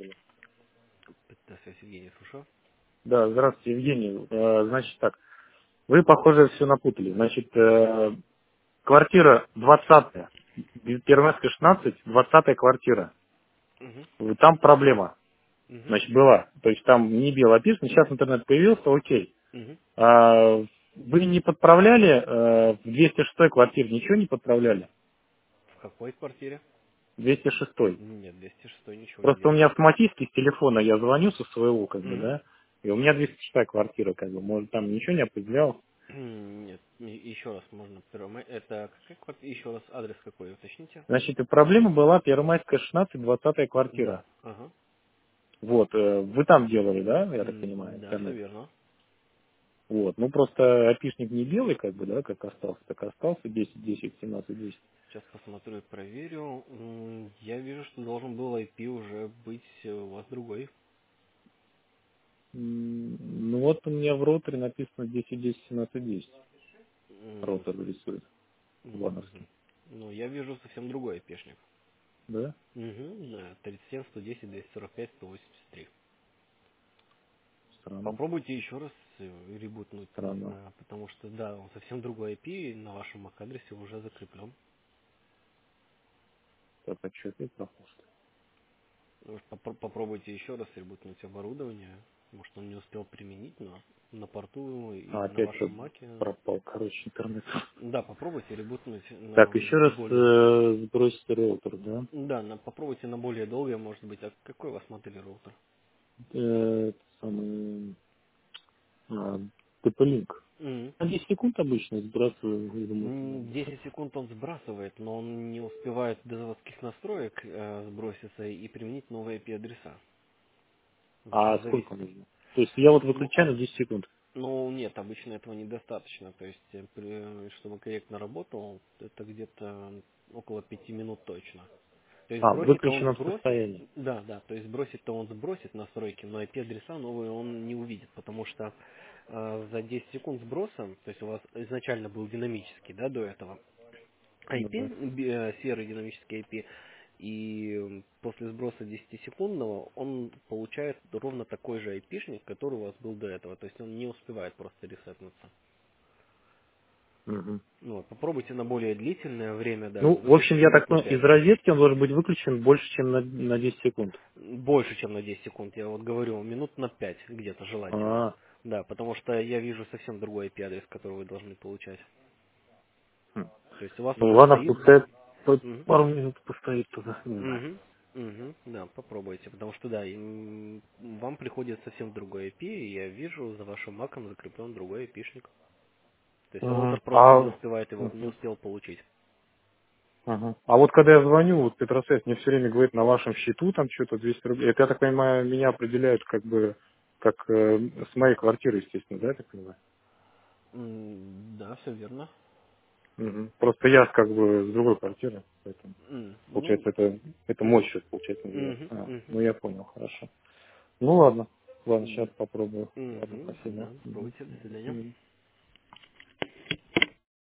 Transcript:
Это связь, Евгений, слушаю. Да, здравствуйте, Евгений. Значит так, вы, похоже, все напутали. Значит, квартира 20-я, Первомайская 16, 20-я квартира. Угу. Там проблема, Угу. значит, была. То есть там не было описано, сейчас интернет появился, окей. Угу. Вы не подправляли в 206-й квартире, ничего не подправляли? В какой квартире? 206-й. Нет, 206 ничего не Просто у делал. меня автоматически с телефона я звоню со своего, как бы, Угу. да, и у меня 206-я квартира, как бы, может, там ничего не определялось. Нет, еще раз можно. Это какая квартира? Еще раз адрес какой, уточните. Значит, и проблема была Первомайская 16, 20-я квартира. Да. Ага. Вот, вы там делали, да, я так понимаю, Да, все интернет? верно. Вот, ну просто опишник не белый, как бы, да, как остался, так остался 10, 10, 17, 10. Сейчас посмотрю и проверю. Я вижу, что должен был IP уже быть у вас другой. Ну вот у меня в роутере написано 10, 10, 17, 10. М, Роутер рисует, мгм. вановский. Ну, я вижу совсем другой IP-шник. Да? Угу, да, 37, 110, 245, 183. Странно, Попробуйте еще раз ребутнуть, не странно. знаю, потому что, да, он совсем другой IP, и на вашем MAC-адресе уже закреплен. Так, а что ты пропустил? Может, попробуйте еще раз ребутнуть оборудование. Может, он не успел применить, но на порту и А, на опять вашем что Маке. пропал, короче, интернет. Да, попробуйте ребутнуть на Так, еще раз более... сбросить роутер, да? Да, попробуйте на более долгое, может быть. А какой у вас модель роутер? Самый TP-Link. Мгм. На 10 секунд обычно сбрасываю из мусора. 10 секунд он сбрасывает, но он не успевает до заводских настроек сброситься и применить новые IP-адреса. А сколько Зависит. нужно? То есть я вот Ну, выключаю на 10 секунд. ну, нет, обычно этого недостаточно. То есть, чтобы корректно работал, это где-то около 5 минут точно. То есть А, в сбросить-то он выключенном сбросит, состоянии. да, да, то есть сбросить-то он сбросит настройки, но IP-адреса новые он не увидит, потому что за 10 секунд сброса, то есть у вас изначально был динамический, да, до этого, Ну да. IP, серый динамический IP, и после сброса 10-секундного он получает ровно такой же IP-шник, который у вас был до этого, то есть он не успевает просто ресетнуться. Мгм. Ну, вот, попробуйте на более длительное время, да, Ну, в общем, выключите я так минут на понял, из 5. розетки он должен быть выключен больше, чем на 10 секунд. Больше, чем на 10 секунд, я вот говорю, минут на 5 где-то желательно. А, Да, потому что я вижу совсем другой IP-адрес, который вы должны получать. хм. То есть у вас Ну уже ладно, стоит... пускай Мгм. пару минут постоит туда, не знаю. Мгм. Мгм. Да, попробуйте, потому что да, вам приходит совсем другой IP, и я вижу за вашим маком закреплен другой IP-шник. То есть Мгм. роутер просто не успевает его, не Мгм. успел получить. Мгм. А вот когда я звоню, вот Петросвязь мне все время говорит, на вашем счету там что-то 200 рублей. Это, я так понимаю, меня определяют как бы, как с моей квартиры, естественно, да, я так понимаю? Да, все верно. Мгм. Просто я как бы с другой квартиры, поэтому, Ну, получается, это мой счет, получается, называется. мгм, Ну мгм. я понял, хорошо. Ну ладно, ладно, сейчас М, попробую. Ладно, спасибо. Да, Мгм. пробуйте, до свидания. Мгм.